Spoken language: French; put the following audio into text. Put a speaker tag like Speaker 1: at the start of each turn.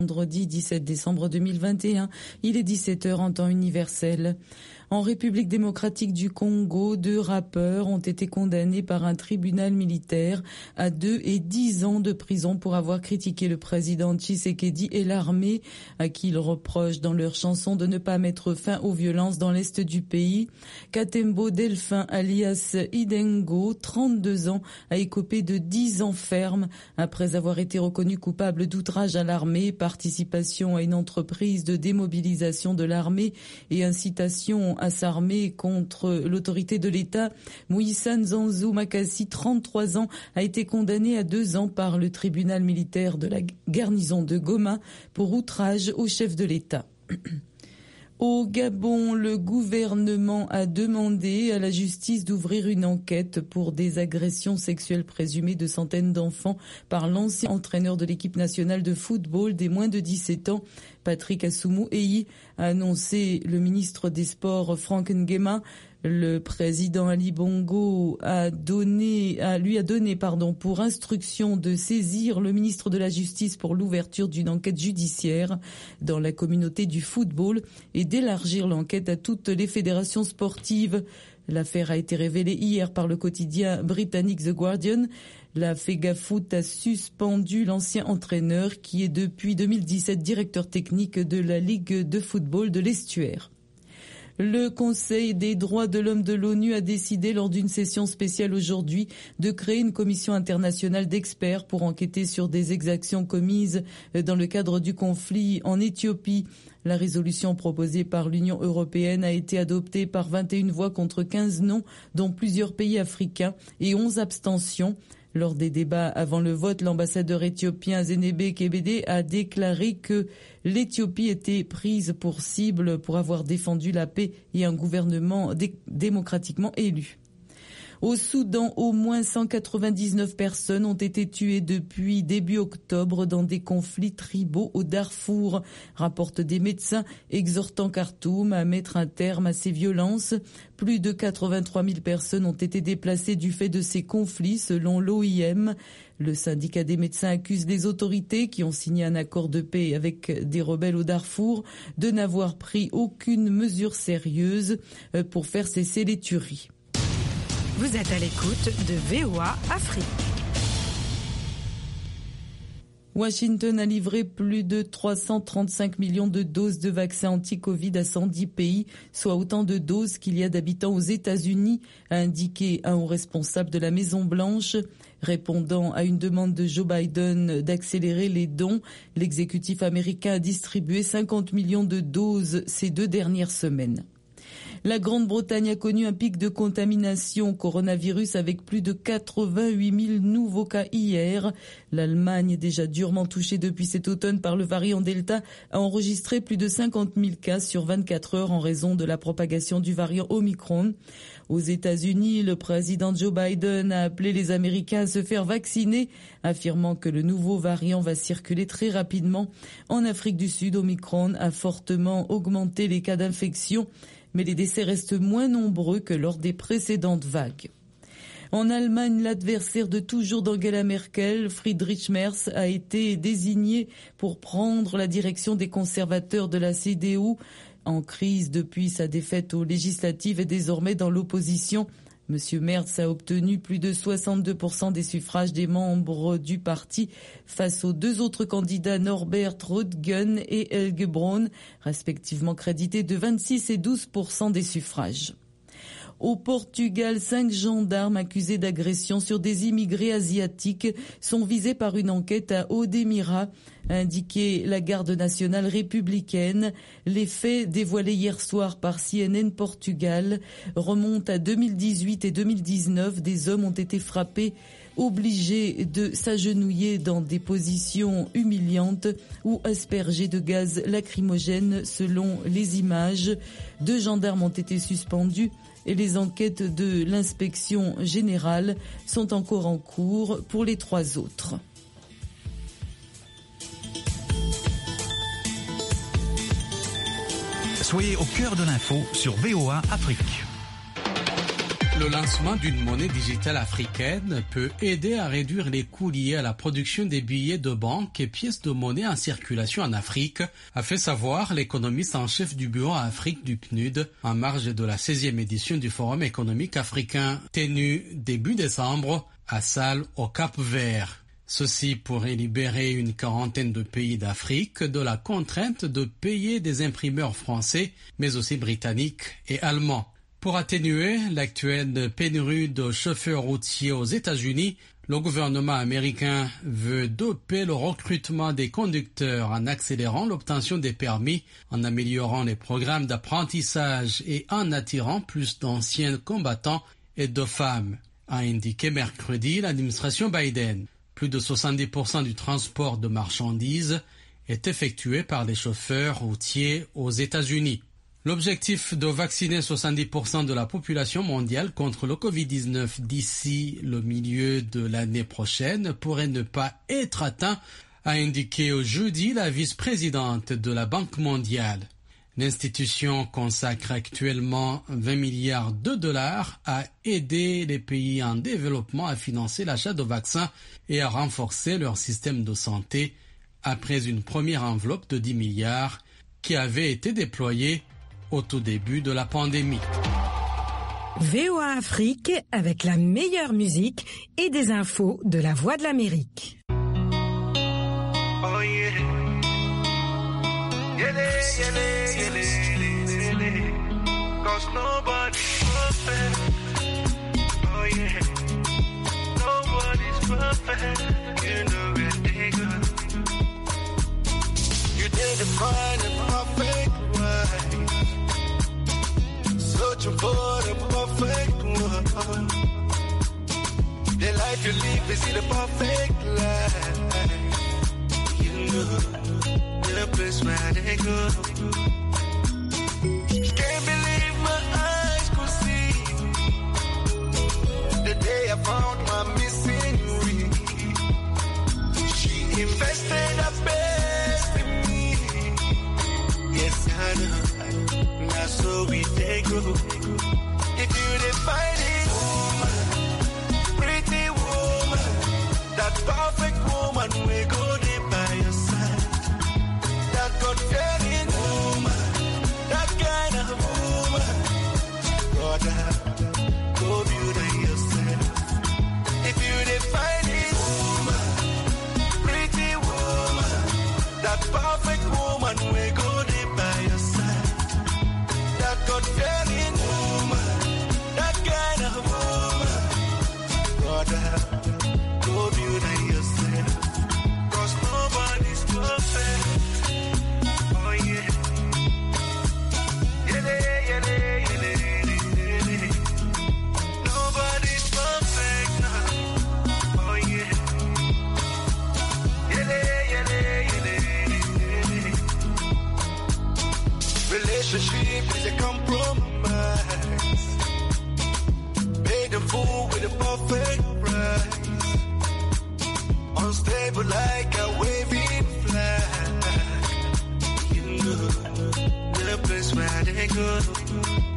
Speaker 1: Vendredi 17 décembre 2021, il est 17h en temps universel. En République démocratique du Congo, 2 rappeurs ont été condamnés par un tribunal militaire à 2 et 10 ans de prison pour avoir critiqué le président Tshisekedi et l'armée, à qui ils reprochent dans leur chanson de ne pas mettre fin aux violences dans l'est du pays. Katembo Delphin alias Idengo, 32 ans, a écopé de 10 ans ferme après avoir été reconnu coupable d'outrage à l'armée, participation à une entreprise de démobilisation de l'armée et incitation à s'armer contre l'autorité de l'État. Moïsa Nzanzu Makassi, 33 ans, a été condamné à 2 ans par le tribunal militaire de la garnison de Goma pour outrage au chef de l'État. Au Gabon, le gouvernement a demandé à la justice d'ouvrir une enquête pour des agressions sexuelles présumées de centaines d'enfants par l'ancien entraîneur de l'équipe nationale de football des moins de 17 ans, Patrick Assoumou Eyi, a annoncé le ministre des Sports Franck Nguema. Le président Ali Bongo lui a donné pour instruction de saisir le ministre de la Justice pour l'ouverture d'une enquête judiciaire dans la communauté du football et d'élargir l'enquête à toutes les fédérations sportives. L'affaire a été révélée hier par le quotidien britannique The Guardian. La FEGAFOOT a suspendu l'ancien entraîneur qui est depuis 2017 directeur technique de la Ligue de football de l'Estuaire. Le Conseil des droits de l'homme de l'ONU a décidé lors d'une session spéciale aujourd'hui de créer une commission internationale d'experts pour enquêter sur des exactions commises dans le cadre du conflit en Éthiopie. La résolution proposée par l'Union européenne a été adoptée par 21 voix contre 15 non, dont plusieurs pays africains et 11 abstentions. Lors des débats avant le vote, l'ambassadeur éthiopien Zenebe Kebede a déclaré que l'Éthiopie était prise pour cible pour avoir défendu la paix et un gouvernement démocratiquement élu. Au Soudan, au moins 199 personnes ont été tuées depuis début octobre dans des conflits tribaux au Darfour, rapportent des médecins exhortant Khartoum à mettre un terme à ces violences. Plus de 83 000 personnes ont été déplacées du fait de ces conflits, selon l'OIM. Le syndicat des médecins accuse les autorités qui ont signé un accord de paix avec des rebelles au Darfour de n'avoir pris aucune mesure sérieuse pour faire cesser les tueries.
Speaker 2: Vous êtes à l'écoute de VOA Afrique.
Speaker 1: Washington a livré plus de 335 millions de doses de vaccins anti-Covid à 110 pays, soit autant de doses qu'il y a d'habitants aux États-Unis, a indiqué un haut responsable de la Maison-Blanche. Répondant à une demande de Joe Biden d'accélérer les dons, l'exécutif américain a distribué 50 millions de doses ces 2 dernières semaines. La Grande-Bretagne a connu un pic de contamination au coronavirus avec plus de 88 000 nouveaux cas hier. L'Allemagne, déjà durement touchée depuis cet automne par le variant Delta, a enregistré plus de 50 000 cas sur 24 heures en raison de la propagation du variant Omicron. Aux États-Unis, le président Joe Biden a appelé les Américains à se faire vacciner, affirmant que le nouveau variant va circuler très rapidement. En Afrique du Sud, Omicron a fortement augmenté les cas d'infection, mais les décès restent moins nombreux que lors des précédentes vagues. En Allemagne, l'adversaire de toujours d'Angela Merkel, Friedrich Merz, a été désigné pour prendre la direction des conservateurs de la CDU. En crise depuis sa défaite aux législatives et désormais dans l'opposition, Monsieur Merz a obtenu plus de 62% des suffrages des membres du parti face aux 2 autres candidats Norbert Röttgen et Helge Braun, respectivement crédités de 26 et 12% des suffrages. Au Portugal, 5 gendarmes accusés d'agression sur des immigrés asiatiques sont visés par une enquête à Odemira, a indiqué la garde nationale républicaine. Les faits dévoilés hier soir par CNN Portugal remontent à 2018 et 2019. Des hommes ont été frappés, obligés de s'agenouiller dans des positions humiliantes ou aspergés de gaz lacrymogène selon les images. 2 gendarmes ont été suspendus et les enquêtes de l'inspection générale sont encore en cours pour les 3 autres.
Speaker 3: Soyez au cœur de l'info sur VOA Afrique. Le lancement d'une monnaie digitale africaine peut aider à réduire les coûts liés à la production des billets de banque et pièces de monnaie en circulation en Afrique, a fait savoir l'économiste en chef du bureau Afrique du PNUD en marge de la 16e édition du Forum économique africain tenu début décembre à Salle au Cap-Vert. Ceci pourrait libérer une quarantaine de pays d'Afrique de la contrainte de payer des imprimeurs français, mais aussi britanniques et allemands. Pour atténuer l'actuelle pénurie de chauffeurs routiers aux États-Unis, le gouvernement américain veut doper le recrutement des conducteurs en accélérant l'obtention des permis, en améliorant les programmes d'apprentissage et en attirant plus d'anciens combattants et de femmes, a indiqué mercredi l'administration Biden. Plus de 70% du transport de marchandises est effectué par les chauffeurs routiers aux États-Unis. L'objectif de vacciner 70% de la population mondiale contre le Covid-19 d'ici le milieu de l'année prochaine pourrait ne pas être atteint, a indiqué jeudi la vice-présidente de la Banque mondiale. L'institution consacre actuellement 20 milliards de dollars à aider les pays en développement à financer l'achat de vaccins et à renforcer leur système de santé après une première enveloppe de 10 milliards qui avait été déployée au tout début de la pandémie.
Speaker 2: VOA Afrique avec la meilleure musique et des infos de la Voix de l'Amérique.
Speaker 4: Oh yeah. Cause nobody's perfect. Oh yeah. Nobody's perfect. You know it, they good. You didn't find a perfect wife. Searching for the perfect one. The life you live is the perfect life. You know the place where they go. Can't believe my eyes could see the day I found my missing ring. She invested her best in me. Yes, I know. Now so we take go. If you define it, woman, pretty woman, that perfect woman we go there by your side. That God-fearing woman, that kind of woman, brother, go beauty yourself. If you define it, woman, pretty woman, that perfect woman we go there by your side. That God-fearing woman, that kind of woman, brother, go beauty yourself. Cause nobody's perfect. Oh yeah. Nobody's perfect now. Oh yeah. Relationship is a compromise. Pay the fool with a perfect price. Unstable like a waving flag. You know the place where they go.